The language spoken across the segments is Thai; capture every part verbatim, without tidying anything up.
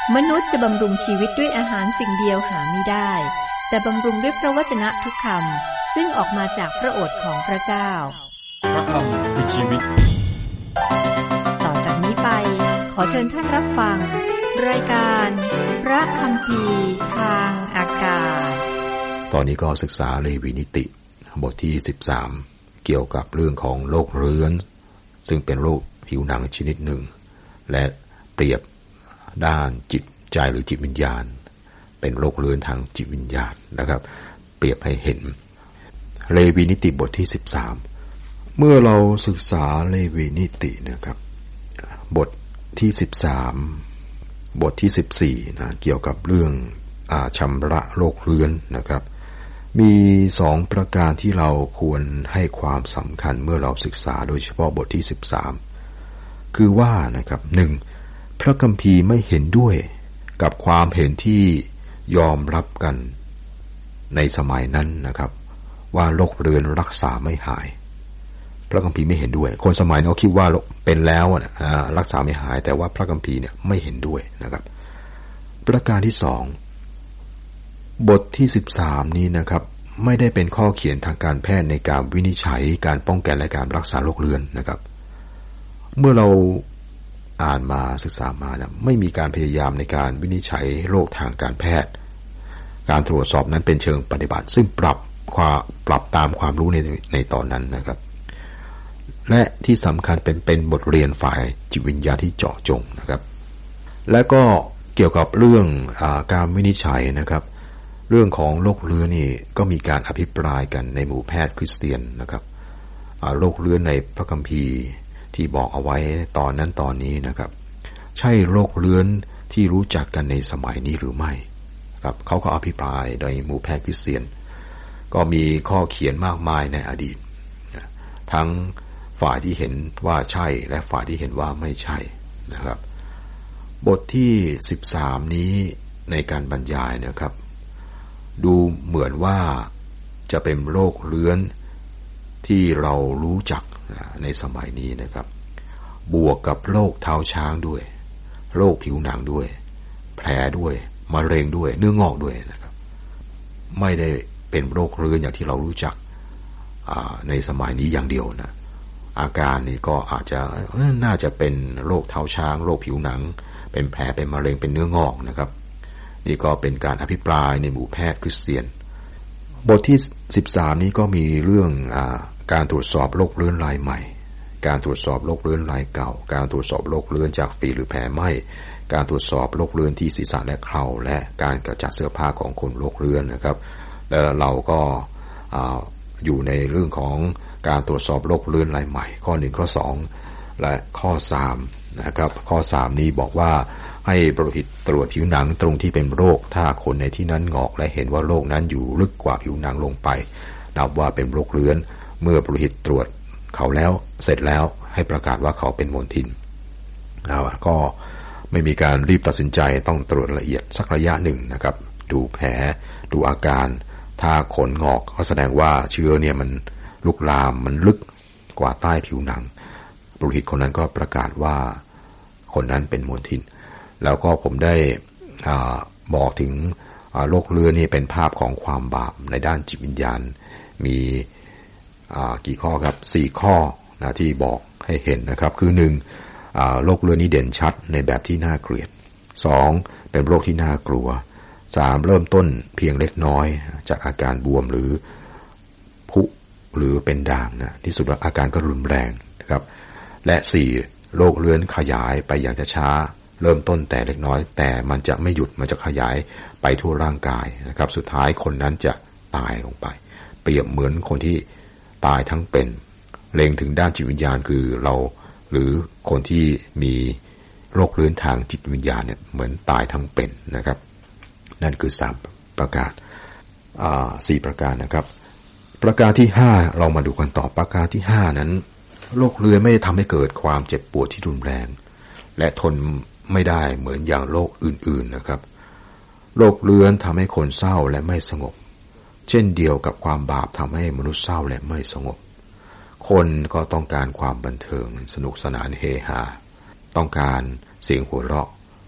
มนุษย์จะบำรุงชีวิตด้วยอาหารสิ่งเดียวหาไม่ได้แต่บำรุงด้วยพระวจนะทุกคำซึ่งออกมาจากพระโอษฐ์ของพระเจ้าพระคำคือชีวิตต่อจากนี้ไปขอเชิญท่านรับฟังรายการพระคัมภีร์ทางอากาศตอนนี้ก็ศึกษาเลวีนิติบทที่สิบสามเกี่ยวกับเรื่องของโรคเรื้อนซึ่งเป็นโรคผิวหนังชนิดหนึ่งและเปรียบด้านจิตใจหรือจิตวิญญาณเป็นโรคเรื้อนทางจิตวิญญาณนะครับเปรียบให้เห็นเลวีนิติบทที่สิบสามเมื่อเราศึกษาเลวีนิตินะครับบทที่สิบสามบทที่สิบสี่นะเกี่ยวกับเรื่องอาชำระโรคเรื้อนนะครับมีสองประการที่เราควรให้ความสำคัญเมื่อเราศึกษาโดยเฉพาะบทที่สิบสามคือว่านะครับหนึ่งพระคัมภีร์ไม่เห็นด้วยกับความเห็นที่ยอมรับกันในสมัยนั้นนะครับว่าโรคเรื้อนรักษาไม่หายพระคัมภีร์ไม่เห็นด้วยคนสมัยนั้นคิดว่าเป็นแล้วนะรักษาไม่หายแต่ว่าพระคัมภีร์เนี่ยไม่เห็นด้วยนะครับประการที่สองบทที่สิบสามนี้นะครับไม่ได้เป็นข้อเขียนทางการแพทย์ในการวินิจฉัยการป้องกันและการรักษาโรคเรื้อนนะครับเมื่อเราอ่านมาศึกษามานะไม่มีการพยายามในการวินิจฉัยโรคทางการแพทย์การตรวจสอบนั้นเป็นเชิงปฏิบัติซึ่งปรับความปรับตามความรู้ในในตอนนั้นนะครับและที่สำคัญเป็นเป็นบทเรียนฝ่ายจิตวิญญาณที่เจาะจงนะครับและก็เกี่ยวกับเรื่องอาการวินิจฉัยนะครับเรื่องของโรคเรื้อนนี่ก็มีการอภิปรายกันในหมู่แพทย์คริสเตียนนะครับโรคเรื้อนในพระคัมภีร์ที่บอกเอาไว้ตอนนั้นตอนนี้นะครับใช่โรคเรื้อนที่รู้จักกันในสมัยนี้หรือไม่ครับเขาก็อภิปรายโดยหมู่แพทย์คริสเตียนก็มีข้อเขียนมากมายในอดีตทั้งฝ่ายที่เห็นว่าใช่และฝ่ายที่เห็นว่าไม่ใช่นะครับบทที่สิบสามนี้ในการบรรยายนะครับดูเหมือนว่าจะเป็นโรคเรื้อนที่เรารู้จักในสมัยนี้นะครับบวกกับโรคเท้าช้างด้วยโรคผิวหนังด้วยแผลด้วยมะเร็งด้วยเนื้องอกด้วยนะครับไม่ได้เป็นโรคเรื้อนอย่างที่เรารู้จักในสมัยนี้อย่างเดียวนะอาการนี้ก็อาจจะน่าจะเป็นโรคเท้าช้างโรคผิวหนังเป็นแผลเป็นมะเร็งเป็นเนื้องอกนะครับนี่ก็เป็นการอภิปรายในหมู่แพทย์คริสเตียนบทที่สิบสามนี้ก็มีเรื่องอ่าการตรวจสอบโรคเรื้อนรายใหม่การตรวจสอบโรคเรื้อนรายเก่าการตรวจสอบโรคเรื้อนจากฝีหรือแผลไหม้การตรวจสอบโรคเรื้อนที่ศีรษะและเคราและการกระจัดเสื้อผ้าของคนโรคเรื้อนนะครับแล้วเราก็อ่าอยู่ในเรื่องของการตรวจสอบโรคเรื้อนรายใหม่ข้อหนึ่งข้อสองและข้อสามนะครับข้อสามนี้บอกว่าให้ปุโรหิตตรวจผิวหนังตรงที่เป็นโรคถ้าคนในที่นั้นงอกและเห็นว่าโรคนั้นอยู่ลึกกว่าผิวหนังลงไปนับว่าเป็นโรคเรื้อนเมื่อปุโรหิตตรวจเขาแล้วเสร็จแล้วให้ประกาศว่าเขาเป็นมลทินนะก็ไม่มีการรีบตัดสินใจต้องตรวจละเอียดสักระยะหนึ่งนะครับดูแผลดูอาการถ้าขนงอกก็แสดงว่าเชื้อเนี่ยมันลุกลามมันลึกกว่าใต้ผิวหนังปุโรหิตคนนั้นก็ประกาศว่าคนนั้นเป็นมลทินแล้วก็ผมได้บอกถึงโรคเรื้อนนี่เป็นภาพของความบาปในด้านจิตวิญญาณมีกี่ข้อครับสี่ข้อนะที่บอกให้เห็นนะครับคือหนึ่งโรคเรื้อนนี้เด่นชัดในแบบที่น่าเกลียดสองเป็นโรคที่น่ากลัวสามเริ่มต้นเพียงเล็กน้อยจากอาการบวมหรือพุหรือเป็นด่างนะที่สุดอาการก็รุนแรงนะครับและสี่โรคเรื้อนขยายไปอย่างช้าเริ่มต้นแต่เล็กน้อยแต่มันจะไม่หยุดมันจะขยายไปทั่วร่างกายนะครับสุดท้ายคนนั้นจะตายลงไปเปรียบเหมือนคนที่ตายทั้งเป็นเล็งถึงด้านจิตวิญญาณคือเราหรือคนที่มีโรคเรื้อนทางจิตวิญญาณเนี่ยเหมือนตายทั้งเป็นนะครับนั่นคือสามประการอ่าสี่ประการนะครับประการที่ห้าเรามาดูกันต่อประการที่ห้านั้นโรคเรื้อนไม่ได้ทำให้เกิดความเจ็บปวดที่รุนแรงและทนไม่ได้เหมือนอย่างโรคอื่นๆนะครับโรคเรื้อนทำให้คนเศร้าและไม่สงบเช่นเดียวกับความบาปทำให้มนุษย์เศร้าและไม่สงบคนก็ต้องการความบันเทิงสนุกสนานเฮฮาต้องการเสียงหัวเราะ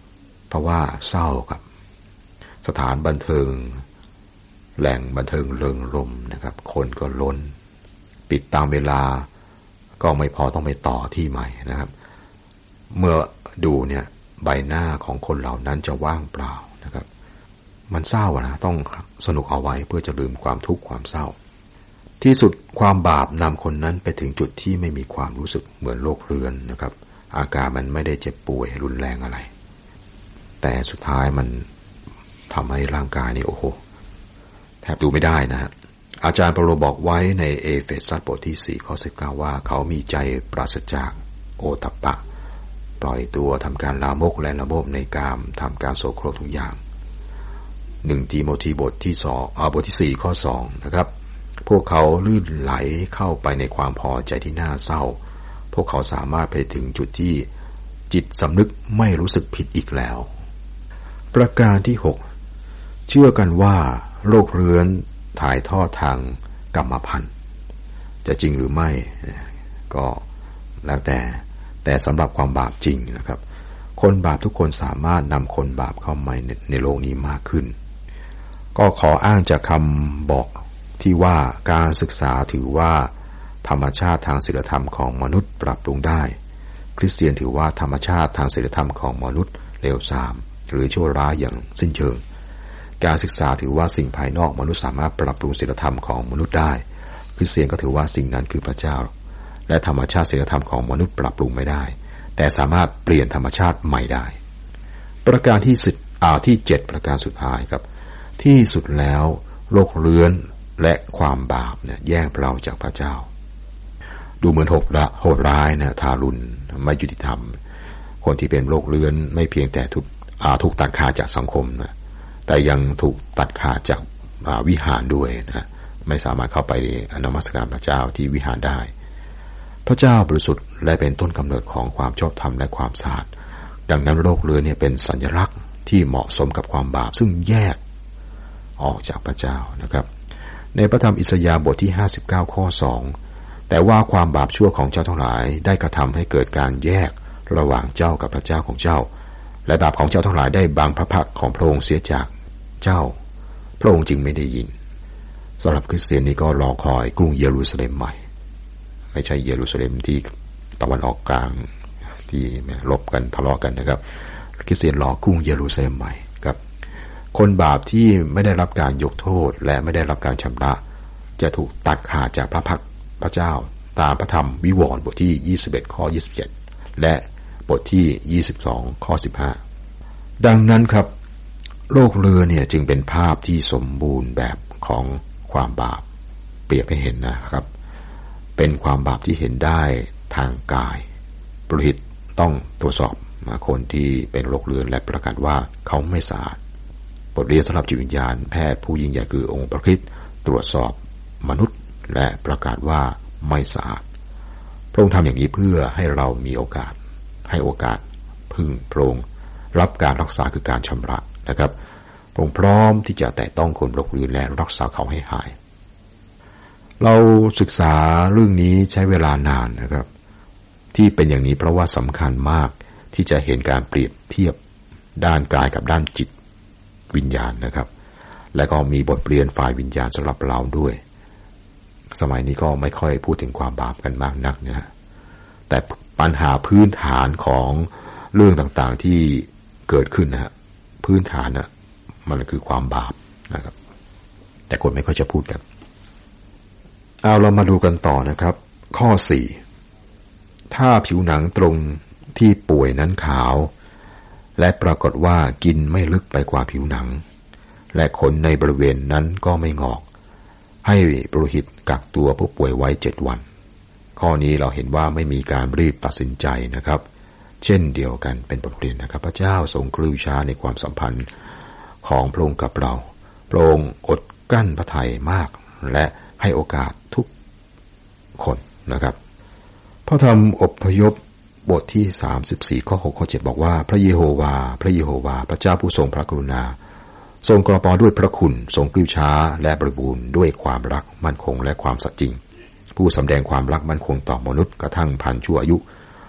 เพราะว่าเศร้าครับสถานบันเทิงแหล่งบันเทิงเริงรมย์นะครับคนก็ล้นปิดตามเวลาก็ไม่พอต้องไปต่อที่ใหม่นะครับเมื่อดูเนี่ยใบหน้าของคนเหล่านั้นจะว่างเปล่านะครับมันเศร้านะต้องสนุกเอาไว้เพื่อจะลืมความทุกข์ความเศร้าที่สุดความบาปนำคนนั้นไปถึงจุดที่ไม่มีความรู้สึกเหมือนโรคเรื้อนนะครับอาการมันไม่ได้เจ็บป่วยรุนแรงอะไรแต่สุดท้ายมันทำให้ร่างกายนี่โอ้โหแทบดูไม่ได้นะฮะอาจารย์เปาโลบอกไว้ในเอเฟซัสบทที่สี่ข้อสิบเก้าว่าเขามีใจปราศจากโอตตัปปะปล่อยตัวทำการลามกและละโมบในกามทำการโสโครกทุกอย่างหนึ่งทิโมธีบทที่สองอ่าบทที่สี่ข้อสองนะครับพวกเขาลื่นไหลเข้าไปในความพอใจที่น่าเศร้าพวกเขาสามารถไปถึงจุดที่จิตสำนึกไม่รู้สึกผิดอีกแล้วประการที่หกเชื่อกันว่าโรคเรื้อนถ่ายทอดทางกรรมพันธุ์จะจริงหรือไม่ก็แล้วแต่แต่สำหรับความบาปจริงนะครับคนบาปทุกคนสามารถนำคนบาปเข้ามาในโลกนี้มากขึ้นก็ขออ้างจากคำบอกที่ว่าการศึกษาถือว่าธรรมชาติทางศีลธรรมของมนุษย์ปรับปรุงได้คริสเตียนถือว่าธรรมชาติทางศีลธรรมของมนุษย์เลวทรามหรือชั่วร้ายอย่างสิ้นเชิงการศึกษาถือว่าสิ่งภายนอกมนุษย์สามารถปรับปรุงศีลธรรมของมนุษย์ได้คริสเตียนก็ถือว่าสิ่งนั้นคือพระเจ้าและธรรมชาติศีลธรรมของมนุษย์ปรับปรุงไม่ได้แต่สามารถเปลี่ยนธรรมชาติใหม่ได้ประการที่สิบอ่าที่เจ็ดประการสุดท้ายครับที่สุดแล้วโรคเรื้อนและความบาปเนี่ยแยกเราจากพระเจ้าดูเหมือนโหดละโหดร้ายนะทารุณไม่ยุติธรรมคนที่เป็นโรคเรื้อนไม่เพียงแต่ถูกอ่าถูกตัดขาดจากสังคมนะแต่ยังถูกตัดขาดจากวิหารด้วยนะไม่สามารถเข้าไปนมัสการพระเจ้าที่วิหารได้พระเจ้าบริสุทธิ์และเป็นต้นกำเนิดของความชอบธรรมและความสะอาดดังนั้นโรคเรื้อนเนี่ยเป็นสัญลักษณ์ที่เหมาะสมกับความบาปซึ่งแยกออกจากพระเจ้านะครับในพระธรรมอิสยาห์บทที่ห้าสิบเก้าข้อสองแต่ว่าความบาปชั่วของเจ้าทั้งหลายได้กระทำให้เกิดการแยกระหว่างเจ้ากับพระเจ้าของเจ้าและบาปของเจ้าทั้งหลายได้บังพระพักของพระองค์เสียจากเจ้าพระองค์จึงไม่ได้ยินสำหรับคริสเตียนนี่ก็รอคอยกรุงเยรูซาเล็มใหม่ไม่ใช่เยรูซาเล็มที่ตะวันออกกลางที่ลบกันทะเลาะกันนะครับคริสเตียนรอกรุงเยรูซาเล็มใหม่ครับคนบาปที่ไม่ได้รับการยกโทษและไม่ได้รับการชำระจะถูกตัดขาดจากพระพักพระเจ้าตามพระธรรมวิวรณ์บทที่ยี่สิบเอ็ดข้อยี่สิบเจ็ดและบทที่ยี่สิบสองข้อสิบห้าดังนั้นครับโรคเรื้อนเนี่ยจึงเป็นภาพที่สมบูรณ์แบบของความบาปเปรียบให้เห็นนะครับเป็นความบาปที่เห็นได้ทางกายปุโรหิตต้องตรวจสอบคนที่เป็นโรคเรื้อนและประกาศว่าเขาไม่สะอาดบทเรียนสำหรับจิตวิญญาณแพทย์ผู้ยิ่งใหญ่คือองค์พระคริสต์ตรวจสอบมนุษย์และประกาศว่าไม่สะอาดพระองค์ทำอย่างนี้เพื่อให้เรามีโอกาสให้โอกาสพึ่งพระองค์รับการรักษาคือการชำระนะครับพระองค์พร้อมที่จะแตะต้องคนโรคเรื้อนและรักษาเขาให้หายเราศึกษาเรื่องนี้ใช้เวลานานนะครับที่เป็นอย่างนี้เพราะว่าสำคัญมากที่จะเห็นการเปรียบเทียบด้านกายกับด้านจิตวิญญาณนะครับและก็มีบทเรียนฝ่ายวิญญาณสำหรับเราด้วยสมัยนี้ก็ไม่ค่อยพูดถึงความบาปกันมากนักนะฮะแต่ปัญหาพื้นฐานของเรื่องต่างๆที่เกิดขึ้นนะฮะพื้นฐานนะมันคือความบาปนะครับแต่คนไม่ค่อยจะพูดกันเอาเรามาดูกันต่อนะครับข้อสี่ถ้าผิวหนังตรงที่ป่วยนั้นขาวและปรากฏว่ากินไม่ลึกไปกว่าผิวหนังและขนในบริเวณนั้นก็ไม่งอกให้ปุโรหิตกักตัวผู้ป่วยไว้เจ็ดวันข้อนี้เราเห็นว่าไม่มีการรีบตัดสินใจนะครับเช่นเดียวกันเป็นบทเรียนนะครับพระเจ้าทรงกรุณาในความสัมพันธ์ของพระองค์กับเราพระองค์อดกลั้นพระทัยมากและให้โอกาสทุกคนนะครับพระธรรมอพยพบทที่สามสิบสี่ข้อหกข้อเจ็ดบอกว่าพระเยโฮวาพระเยโฮวาพระเจ้าผู้ทรงพระกรุณาทรงกระปอด้วยพระคุณทรงกลิ้วช้าและบริบูรณ์ด้วยความรักมั่นคงและความสัตย์จริงผู้สำแดงความรักมั่นคงต่อมนุษย์กระทั่งพันชั่วอายุ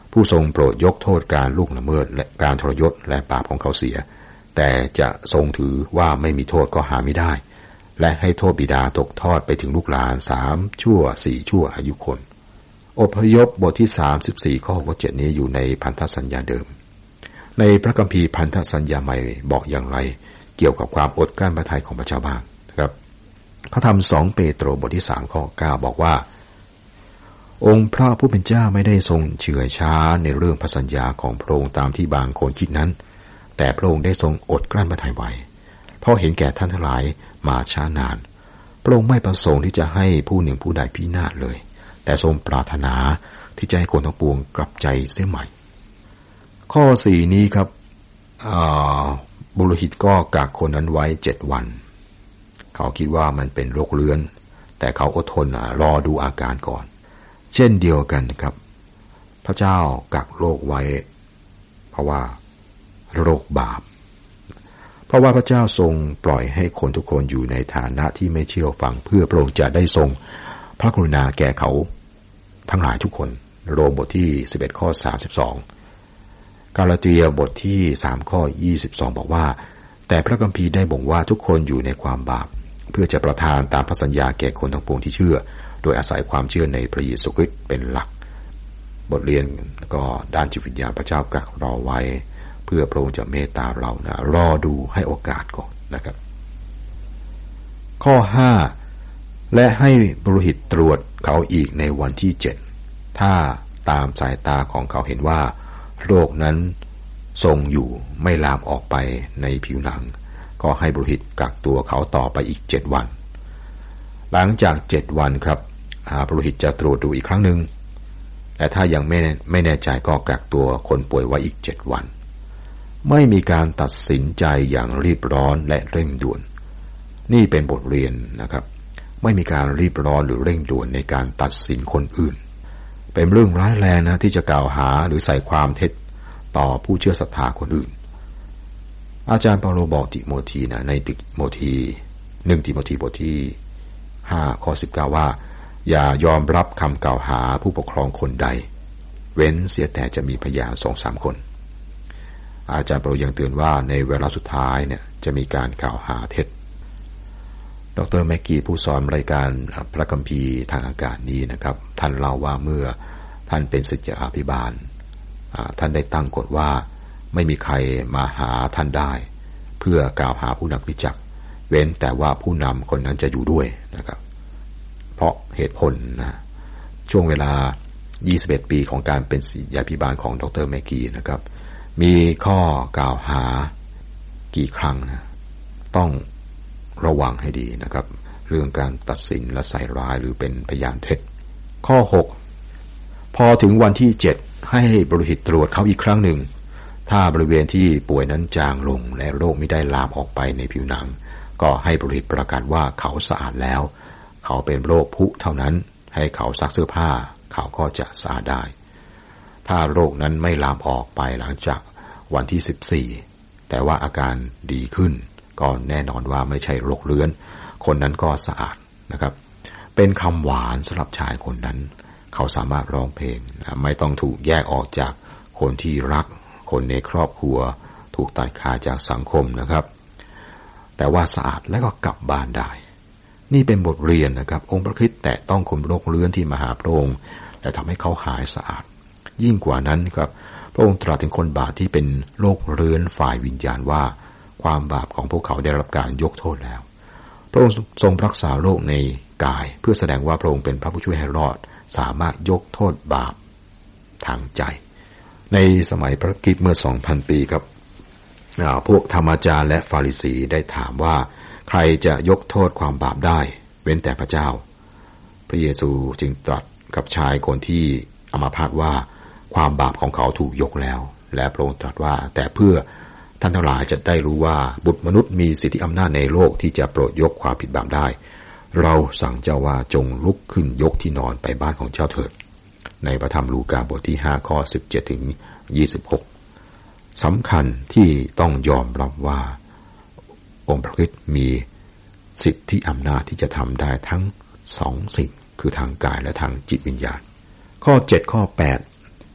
ผู้ทรงโปรดยกโทษการล่วงละเมิดและการทรยศและบาปของเขาเสียแต่จะทรงถือว่าไม่มีโทษก็หาไม่ได้และให้โทษบิดาตกทอดไปถึงลูกหลานสามชั่วสี่ชั่วอายุคนอพยพบทที่สามสิบสี่ข้อหกข้อเจ็ดนี้อยู่ในพันธสัญญาเดิมในพระคัมภีร์พันธสัญญาใหม่บอกอย่างไรเกี่ยวกับความอดกลั้นพระทัยของพระเจ้าบ้างนะครับพระธรรมสองเปโตรบทที่สามข้อเก้าบอกว่าองค์พระผู้เป็นเจ้าไม่ได้ทรงเฉื่อยช้าในเรื่องพระสัญญาของพระองค์ตามที่บางคนคิดนั้นแต่พระองค์ได้ทรงอดกลั้นพระทัยไว้เพราะเห็นแก่ท่านทั้งหลายมาช้านานพระองค์ไม่ประสงค์ที่จะให้ผู้หนึ่งผู้ใดพินาศเลยแต่ทรงปรารถนาที่จะให้คนทั้งปวงกลับใจเสียใหม่ข้อสี่นี้ครับบุรุษก็กักคนนั้นไว้เจ็ดวันเขาคิดว่ามันเป็นโรคเรื้อนแต่เขาอดทนรอดูอาการก่อนเช่นเดียวกันครับพระเจ้ากักโรคไว้เพราะว่าโรคบาปเพราะว่าพระเจ้าทรงปล่อยให้คนทุกคนอยู่ในฐานะที่ไม่เชื่อฟังเพื่อพระองค์จะได้ทรงพระกรุณาแก่เขาทั้งหลายทุกคนโรมบทที่สิบเอ็ดข้อสามสิบสองกาลาเทียบทที่สามข้อยี่สิบสองบอกว่าแต่พระคัมภีร์ได้บอกว่าทุกคนอยู่ในความบาปเพื่อจะประทานตามพระสัญญาแก่คนทั้งปวงที่เชื่อโดยอาศัยความเชื่อในพระเยซูคริสต์เป็นหลักบทเรียนก็ด้านจิตวิญญาณพระเจ้ากักเราไว้เพื่อพระองค์จะเมตตาเรานะรอดูให้โอกาสก่อนนะครับข้อห้าและให้ปุโรหิตตรวจเขาอีกในวันที่เจ็ดถ้าตามสายตาของเขาเห็นว่าโรคนั้นทรงอยู่ไม่ลามออกไปในผิวหนังก็ให้ปุโรหิตกักตัวเขาต่อไปอีกเจ็ดวันหลังจากเจ็ดวันครับปุโรหิตจะตรวจดูอีกครั้งหนึ่งและถ้ายังไม่ไม่แน่ใจก็กักตัวคนป่วยไว้อีกเจ็ดวันไม่มีการตัดสินใจอย่างรีบร้อนและเร่งด่วนนี่เป็นบทเรียนนะครับไม่มีการรีบร้อนหรือเร่งด่วนในการตัดสินคนอื่นเป็นเรื่องร้ายแรงนะที่จะกล่าวหาหรือใส่ความเท็จต่อผู้เชื่อศรัทธาคนอื่นอาจารย์เปาโลบอกติโมธีนะในติโมธีหนึ่งติโมธีบทที่ห้าข้อสิบเก้าว่าอย่ายอมรับคำกล่าวหาผู้ปกครองคนใดเว้นเสียแต่จะมีพยานสองสามคนอาจารย์เปาโลยังเตือนว่าในเวลาสุดท้ายเนี่ยจะมีการกล่าวหาเท็จดร.แม็กกี้ผู้สอนรายการพระคัมภีร์ทางอากาศนี้นะครับท่านเล่าว่าเมื่อท่านเป็นศิษยาภิบาลท่านได้ตั้งกฎว่าไม่มีใครมาหาท่านได้เพื่อกล่าวหาผู้นำคริสตจักรเว้นแต่ว่าผู้นำคนนั้นจะอยู่ด้วยนะครับเพราะเหตุผลนะช่วงเวลายี่สิบเอ็ดปีของการเป็นศิษยาภิบาลของดร.แม็กกี้นะครับมีข้อกล่าวหากี่ครั้งนะต้องระวังให้ดีนะครับเรื่องการตัดสินและใส่ร้ายหรือเป็นพยานเท็จข้อหกพอถึงวันที่เจ็ดให้ปุโรหิตตรวจเขาอีกครั้งหนึ่งถ้าบริเวณที่ป่วยนั้นจางลงและโรคไม่ได้ลามออกไปในผิวหนังก็ให้ปุโรหิตประกาศว่าเขาสะอาดแล้วเขาเป็นโรคพุเท่านั้นให้เขาซักเสื้อผ้าเขาก็จะสะอาดได้ถ้าโรคนั้นไม่ลามออกไปหลังจากวันที่สิบสี่แต่ว่าอาการดีขึ้นก็แน่นอนว่าไม่ใช่โรคเรื้อนคนนั้นก็สะอาดนะครับเป็นคำหวานสำหรับชายคนนั้นเขาสามารถร้องเพลงไม่ต้องถูกแยกออกจากคนที่รักคนในครอบครัวถูกตัดขาดจากสังคมนะครับแต่ว่าสะอาดและก็กลับบ้านได้นี่เป็นบทเรียนนะครับองค์พระคริสต์แตะต้องคนโรคเรื้อนที่มาหาพระองค์และทำให้เขาหายสะอาดยิ่งกว่านั้นครับพระองค์ตรัสถึงคนบาปที่เป็นโรคเรื้อนฝ่ายวิญญาณว่าความบาปของพวกเขาได้รับการยกโทษแล้วพระองค์ทรงรักษาโรคในกายเพื่อแสดงว่าพระองค์เป็นพระผู้ช่วยให้รอดสามารถยกโทษบาปทางใจในสมัยพระคริสต์เมื่อ สองพัน ปีครับพวกธรรมจารย์และฟาริสีได้ถามว่าใครจะยกโทษความบาปได้เว้นแต่พระเจ้าพระเยซูจึงตรัสกับชายคนที่อัมพาตว่าความบาปของเขาถูกยกแล้วและพระองค์ตรัสว่าแต่เพื่อท่านทั้งหลายจะได้รู้ว่าบุตรมนุษย์มีสิทธิอำนาจในโลกที่จะโปรดยกความผิดบาปได้เราสั่งเจ้าว่าจงลุกขึ้นยกที่นอนไปบ้านของเจ้าเถิดในพระธรรมลูกาบทที่ห้าข้อสิบเจ็ดถึงยี่สิบหกสำคัญที่ต้องยอมรับว่าองค์พระคริสต์มีสิทธิอำนาจที่จะทำได้ทั้งสองสิ่งคือทางกายและทางจิตวิญญาณข้อเจ็ดข้อแปด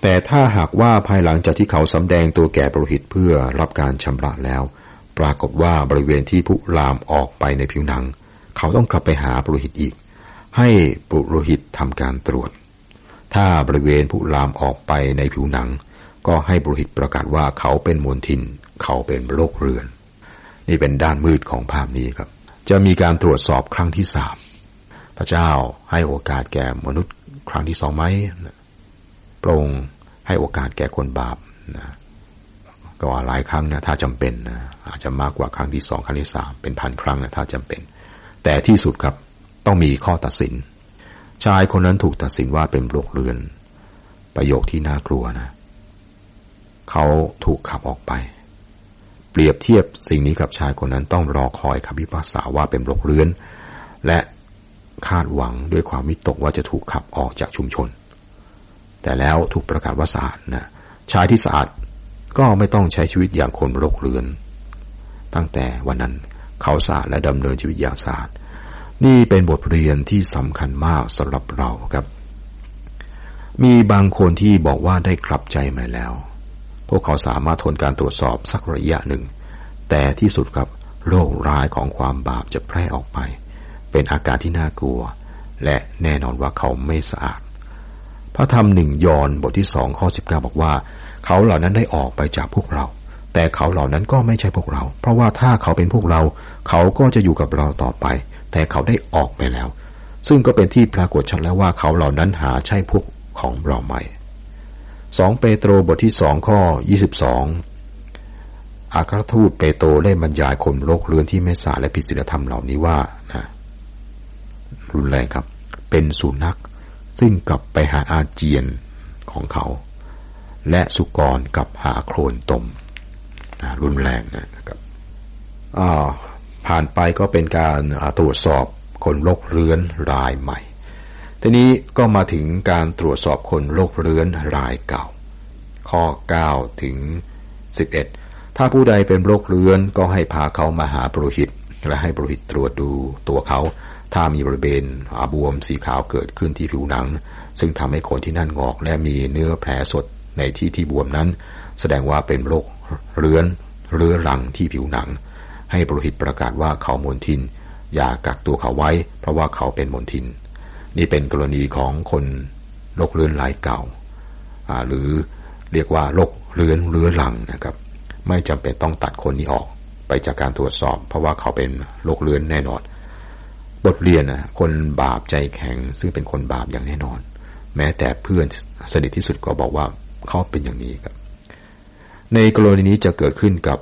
แต่ถ้าหากว่าภายหลังจากที่เขาสำแดงตัวแก่ปุโรหิตเพื่อรับการชำระแล้วปรากฏว่าบริเวณที่พุลามออกไปในผิวหนังเขาต้องกลับไปหาปุโรหิตอีกให้ปุโรหิตทำการตรวจถ้าบริเวณพุลามออกไปในผิวหนังก็ให้ปุโรหิตประกาศว่าเขาเป็นมลทินเขาเป็นโรคเรื้อนนี่เป็นด้านมืดของภาพนี้ครับจะมีการตรวจสอบครั้งที่สามพระเจ้าให้โอกาสแก่มนุษย์ครั้งที่สองไหมพระองค์ให้โอกาสแก่คนบาปนะก็หลายครั้งนะถ้าจำเป็นนะอาจจะมากกว่าครั้งที่สองครั้งที่สามเป็นพันครั้งนะถ้าจำเป็นแต่ที่สุดครับต้องมีข้อตัดสินชายคนนั้นถูกตัดสินว่าเป็นโรคเรื้อนประโยคที่น่ากลัวนะเขาถูกขับออกไปเปรียบเทียบสิ่งนี้กับชายคนนั้นต้องรอคอยคำพิพากษาว่าเป็นโรคเรื้อนและคาดหวังด้วยความวิตกว่าจะถูกขับออกจากชุมชนแต่แล้วถูกประกาศว่าสะอาดนะชายที่สะอาดก็ไม่ต้องใช้ชีวิตอย่างคนโรคเรื้อนตั้งแต่วันนั้นเขาสะอาดและดำเนินชีวิตอย่างสะอาดนี่เป็นบทเรียนที่สำคัญมากสำหรับเราครับมีบางคนที่บอกว่าได้กลับใจใหม่แล้วพวกเขาสามารถทนการตรวจสอบสักระยะหนึ่งแต่ที่สุดครับโรคร้ายของความบาปจะแพร่ออกไปเป็นอาการที่น่ากลัวและแน่นอนว่าเขาไม่สะอาดพระธรรมหนึ่งยอห์นบทที่สองข้อสิบเก้าบอกว่าเขาเหล่านั้นได้ออกไปจากพวกเราแต่เขาเหล่านั้นก็ไม่ใช่พวกเราเพราะว่าถ้าเขาเป็นพวกเราเขาก็จะอยู่กับเราต่อไปแต่เขาได้ออกไปแล้วซึ่งก็เป็นที่ปรากฏชัดแล้วว่าเขาเหล่านั้นหาใช่พวกของเราไหมสองเปโตรบทที่สองข้อยี่สิบสองอัครทูตเปโตรได้บรรยายคนโรคเรื้อนที่ไม่สะอาดและผิดศีลธรรมเหล่านี้ว่านะรุนแรงครับเป็นสุนัขซึ่งกลับไปหาอาเจียนของเขาและสุกรกลับหาโคลนตมนะรุนแรงนะครับอ่าผ่านไปก็เป็นการตรวจสอบคนโรคเรื้อนรายใหม่ทีนี้ก็มาถึงการตรวจสอบคนโรคเรื้อนรายเก่าข้อเก้าถึงสิบเอ็ดถ้าผู้ใดเป็นโรคเรื้อนก็ให้พาเขามาหาปุโรหิตและให้ปุโรหิตตรวจดูตัวเขาถ้ามีบริเวณบวมสีขาวเกิดขึ้นที่ผิวหนังซึ่งทำให้คนที่นั่นงอกและมีเนื้อแผลสดในที่ที่บวมนั้นแสดงว่าเป็นโรคเรื้อนเรื้อรังที่ผิวหนังให้ปุโรหิตประกาศว่าเขามลทินอย่ากักตัวเขาไว้เพราะว่าเขาเป็นมลทินนี่เป็นกรณีของคนโรคเรื้อนรายเก่าหรือเรียกว่าโรคเรื้อนเรื้อรังนะครับไม่จำเป็นต้องตัดคนนี้ออกไปจากการตรวจสอบเพราะว่าเขาเป็นโรคเรื้อนแน่นอนบทเรียนนะคนบาปใจแข็งซึ่งเป็นคนบาปอย่างแน่นอนแม้แต่เพื่อนสนิทที่สุดก็บอกว่าเขาเป็นอย่างนี้ครับในกรณีนี้จะเกิดขึ้นกับ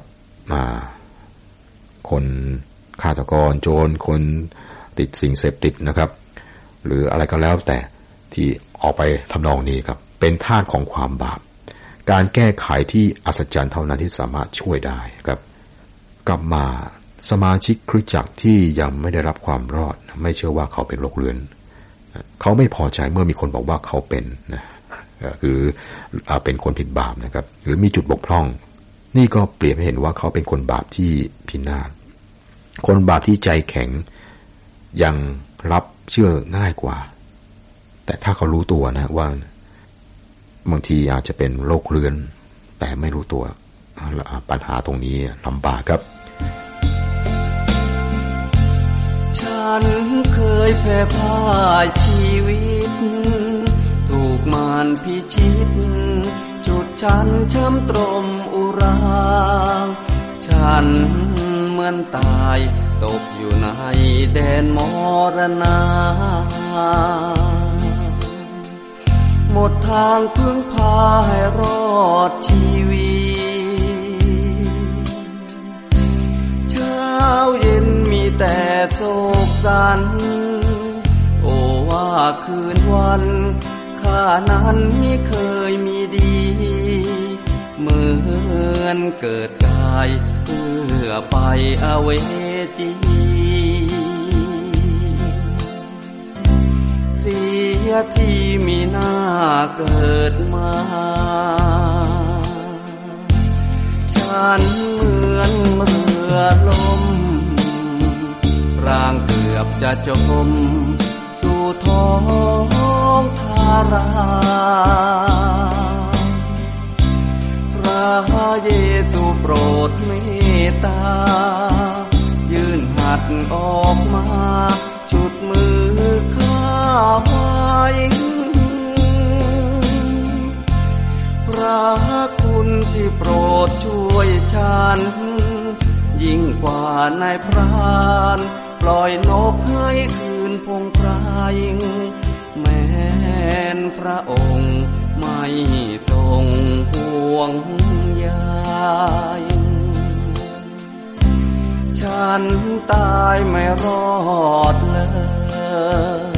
คนฆาตกรโจรคนติดสิ่งเสพติดนะครับหรืออะไรก็แล้วแต่ที่ออกไปทำนองนี้ครับเป็นทาสของความบาปการแก้ไขที่อัศจรรย์เท่านั้นที่สามารถช่วยได้ครับกลับมาสมาชิกคริสตจักรที่ยังไม่ได้รับความรอดไม่เชื่อว่าเขาเป็นโรคเรื้อนเขาไม่พอใจเมื่อมีคนบอกว่าเขาเป็นนะคือเป็นคนผิดบาปนะครับหรือมีจุดบกพร่องนี่ก็เปรียบให้เห็นว่าเขาเป็นคนบาปที่พินาศคนบาปที่ใจแข็งยังรับเชื่อง่ายกว่าแต่ถ้าเขารู้ตัวนะว่าบางทีอาจจะเป็นโรคเรื้อนแต่ไม่รู้ตัวปัญหาตรงนี้ลำบากครับฉันเคยแพ้พ่ายชีวิตถูกมารพิชิตจุดฉันช้ำตรมอุราฉันเหมือนตายตกอยู่ในแดนมรณะหมดทางพึ่งพาให้รอดชีวิตเช้าเย็นมีแต่โศกสันโอ้ว่าคืนวันข้านั้นไม่เคยมีดีเหมือนเกิดกายเพื่อไปอเวจีเสียที่มีหน้าเกิดมาฉันเหมือนเรือล่มร่างเกือบจะจมสู่ท้องทาราระเยซูโปรดเมตตายื่นหัดออกมาชุดมือข้าไว้พระคุณที่โปรดช่วยฉันยิ่งกว่านายพรานปล่อยนกให้คืนพงไพรแม้นพระองค์ไม่ทรงห่วงใยฉันตายไม่รอดเลย